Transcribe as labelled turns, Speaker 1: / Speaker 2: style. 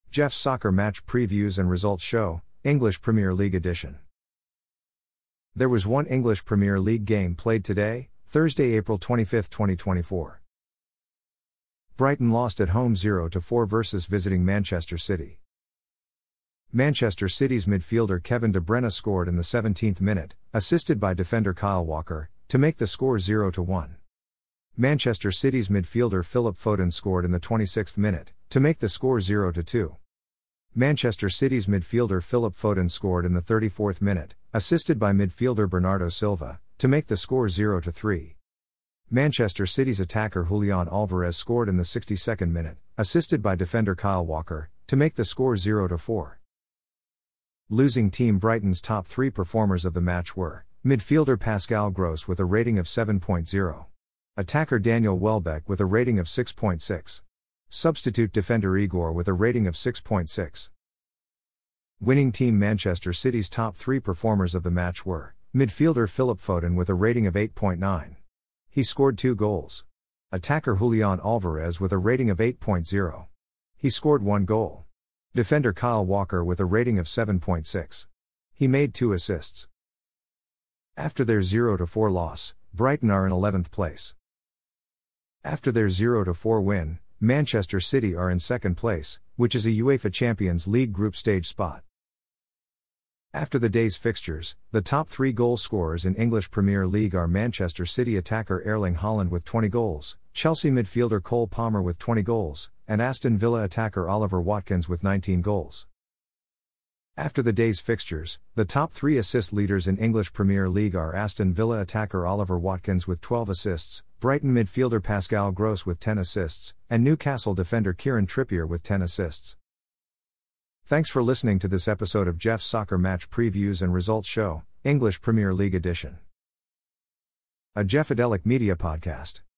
Speaker 1: Jeff's Soccer Match Previews and Results Show, English Premier League Edition. There was one English Premier League game played today, Thursday, April 25, 2024. Brighton lost at home 0-4 versus visiting Manchester City. Manchester City's midfielder Kevin De Bruyne scored in the 17th minute, assisted by defender Kyle Walker, to make the score 0-1. Manchester City's midfielder Philip Foden scored in the 26th minute, to make the score 0-2. Manchester City's midfielder Philip Foden scored in the 34th minute, assisted by midfielder Bernardo Silva, to make the score 0-3. Manchester City's attacker Julian Alvarez scored in the 62nd minute, assisted by defender Kyle Walker, to make the score 0-4. Losing team Brighton's top three performers of the match were midfielder Pascal Gross with a rating of 7.0. Attacker Daniel Welbeck with a rating of 6.6. Substitute defender Igor with a rating of 6.6. Winning team Manchester City's top three performers of the match were midfielder Philip Foden with a rating of 8.9. He scored 2 goals. Attacker Julian Alvarez with a rating of 8.0. He scored 1 goal. Defender Kyle Walker with a rating of 7.6. He made 2 assists. After their 0-4 loss, Brighton are in 11th place. After their 0-4 win, Manchester City are in second place, which is a UEFA Champions League group stage spot. After the day's fixtures, the top 3 goal scorers in English Premier League are Manchester City attacker Erling Haaland with 20 goals, Chelsea midfielder Cole Palmer with 20 goals, and Aston Villa attacker Oliver Watkins with 19 goals. After the day's fixtures, the top 3 assist leaders in English Premier League are Aston Villa attacker Oliver Watkins with 12 assists, Brighton midfielder Pascal Gross with 10 assists, and Newcastle defender Kieran Trippier with 10 assists. Thanks for listening to this episode of Jeff's Soccer Match Previews and Results Show, English Premier League Edition. A Jeffadelic Media Podcast.